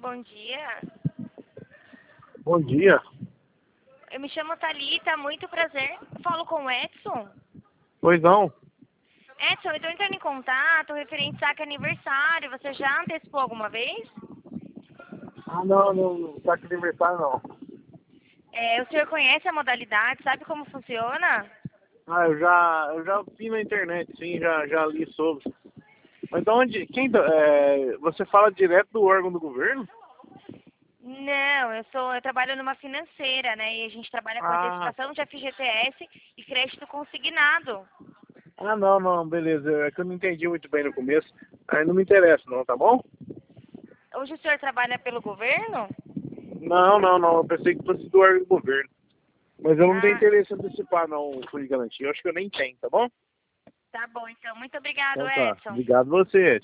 bom dia. Bom dia. Eu me chamo Thalita, muito prazer. Eu falo com o Edson. Pois não? Edson, eu estou entrando em contato referente a aniversário. Você já antecipou alguma vez? Ah, não tá aqui aniversário não. O senhor conhece a modalidade, sabe como funciona? Ah, eu já vi na internet, sim, já li sobre. Mas de onde, você fala direto do órgão do governo? Não, eu trabalho numa financeira, né? E a gente trabalha com Ah, antecipação de FGTS e crédito consignado. não, beleza. É que eu não entendi muito bem no começo. Aí não me interessa não, tá bom? Hoje o senhor trabalha pelo governo? Não. Eu pensei que fosse do órgão do governo. Mas eu não tenho Ah, interesse em antecipar não, por garantia. Eu acho que eu nem tenho, tá bom? tá bom, então. Muito obrigado, Então tá. Edson. Obrigado você.